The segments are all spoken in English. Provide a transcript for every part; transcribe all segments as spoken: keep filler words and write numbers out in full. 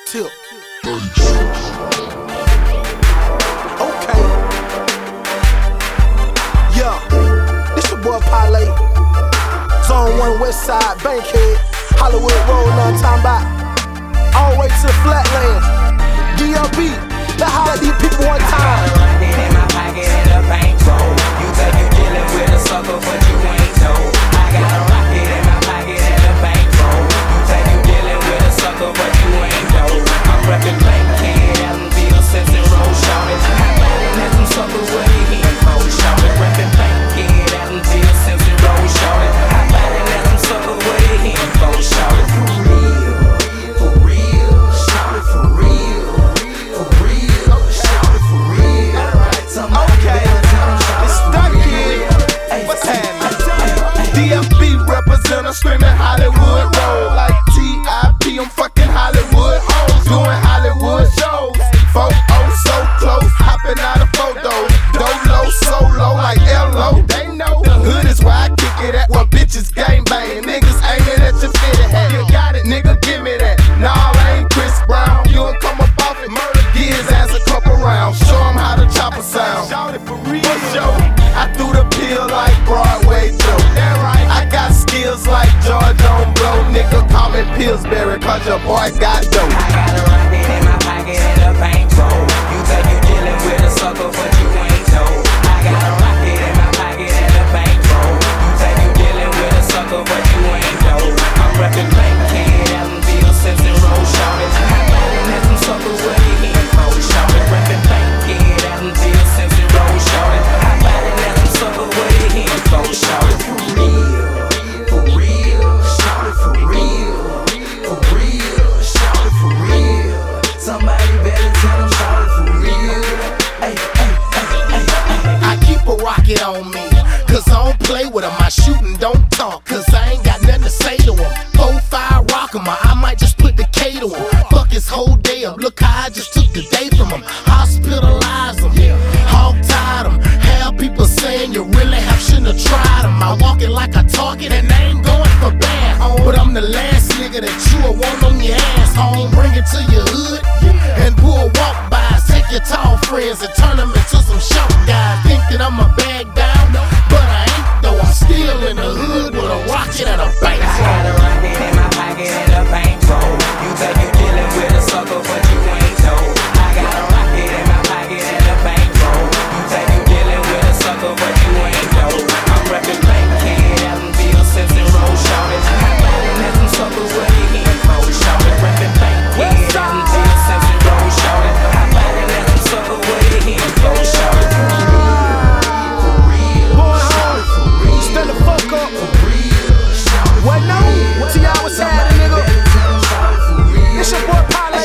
tip. Okay. Yeah. This your boy Parlay. Zone one West Side, Bankhead, Hollywood Road, know I'm talking about. All the way to the Flatlands. D L B, let's holler at these people one time. I got a rocket in my pocket and a bankroll. You think you dealing with a sucker, but you ain't told. I got a rocket in my pocket and a bankroll. You think you dealing with a sucker, but you ain't told. I'm reppin' Bankhead, Allenville, Simpson Road, shawty. How about it, let some suckers where they hittin' for, shawty. Reppin' Bankhead, Allenville, Simpson Road, shawty. How about it, let some suckers where they hittin' for, shawty. For real, for real, shawty, for real, for real, shawty, for real. Somebody better tell them, shawty, It's for stuck real. here. Ay, What's ay, happening? D F B represent, I'm screaming Hollywood Road. Like T I P, I'm fucking Hollywood hoes. Doing Hollywood shows. Folk, oh, so close. Hopping out of photos. Dolo, solo, like L O. They know the hood is where I kick it at. Where bitches game bang. Niggas aiming at your fitted hat. You got it, nigga, give me that. Nah, I ain't Chris Brown. You don't come up off it. Murder, give his ass a couple rounds. Show him how to chop a sound. Shout it for real. For sure. I threw the pill like Broadway Joe. I got skills like George on blow. Nigga, call me Pillsbury, cause your boy got dope. I got a rocket in my pocket and a bankroll. You think you dealing with a sucker, but you ain't told. I got a rocket in my pocket and a bankroll. You think you dealing with a sucker, but you ain't told. I'm reppin' Bankhead, Allenville, Simpson Road, shawty. How about it, let some suckers where they hittin' for, shawty. Reppin' Bankhead, Allenville, Simpson Road, shawty. How about it, let some suckers where they hittin' for, shawty. For real, for real, shawty, for real, for real, shawty, for real. Somebody better tell them, shawty, for real. Ay, ay, ay, ay, ay. I keep a rocket on me, cause I don't play with 'em. I shoot and don't talk, cause I ain't got nothing to say to 'em. Four, five, rock 'em, I might just put the K to 'em. Fuck his whole day up, look how I just took the day from 'em. Hospitalize 'em, hog tied 'em. Have people saying you really have shouldn't have tried 'em. I walk it like I talk it, and I ain't going for bad, home. But I'm the last nigga that you will want on your ass, home. Bring it to your hood, and pull walk-bys. Take your tall friends and turn them into some short guys. Think that I'm a bag down, but I ain't though. I'm still in the hood with a rocket and a I got a bankroll. rocket in my pocket and a bankroll. You think you dealing with a sucker, but you ain't told. I got a rocket in my pocket and a bankroll. You think you dealing with a sucker, but you ain't told. I'm reppin' Bankhead, Allenville, Simpson Road, shawty. How about it, let some suckers where they hittin' for, shawty. Reppin' Bankhead, Allenville, Simpson Road, shawty. How about it, let some suckers where they hittin' for, shawty. For real, Boy, shawty, for real. stand the fuck up. For real, shawty, What for now? real. What y'all was happening, nigga? This your boy Parlay.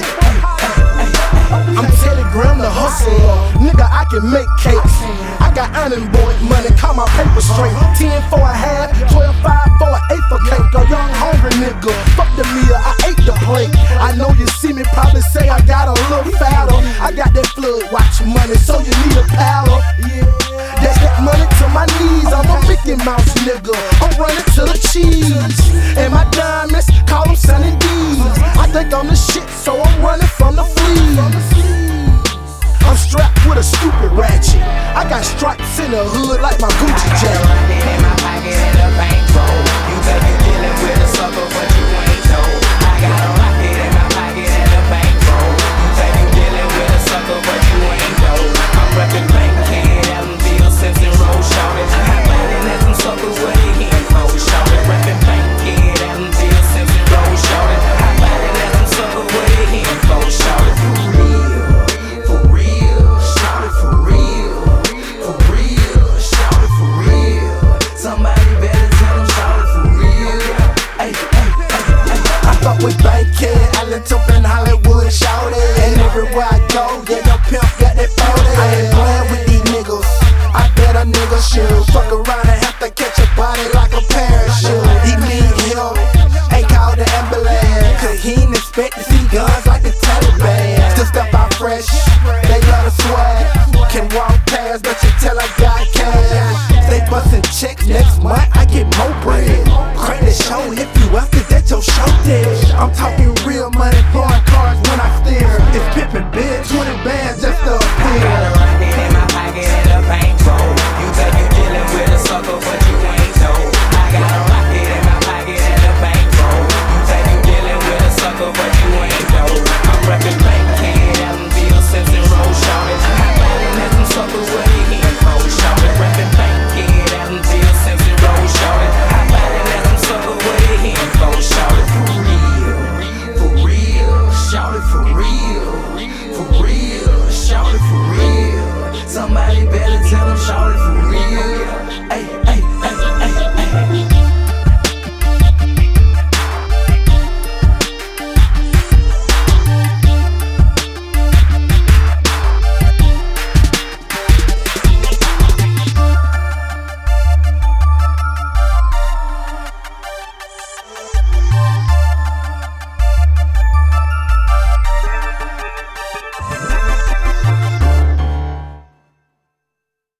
I'm Telegram the hustler. Nigga, I can make cakes. I got unemployed money, call my paper straight. ten for a half, twelve five for an eighth for cake. A young hungry nigga, fuck the meal, I ate the plate. I know you see me, probably say I got a little fatter. I got that flood watch money, so you need a paddle. Yeah, that's that money to my knees. I'm a Mickey Mouse nigga, I'm running to the cheese. And my diamonds, call them Sunny D's. I think I'm the shit, so I'm running from the fleas. I'm strapped with a stupid ratchet. I got stripes in the hood like my Gucci I got a jacket. rocket in my pocket and a bankroll. You think you dealing with a sucker, but you ain't told. I got a rocket in my pocket and a bankroll. You think you dealing with a sucker, but you ain't told. I'm reppin' Bankhead, Allenville, Simpson Road, shawty. How about it, let some suckers where they hittin' for, shawty. Reppin' Bankhead, Allenville, Simpson Road, shawty. How about it, let some suckers where they hittin' for, shawty. For real, for real, shawty, for real, for real, shawty, for real. Somebody better tell them, shawty, for real. Ay, ay, ay, ay. I fuck with Bankhead, Allentown and Hollywood, shout it. And everywhere I go, yeah, your pimp got that forty. I ain't playing with these niggas, I bet a nigga should. Fuck around and have to catch a body like a parachute. He need help, ain't called the ambulance, cause he ain't expect to see guns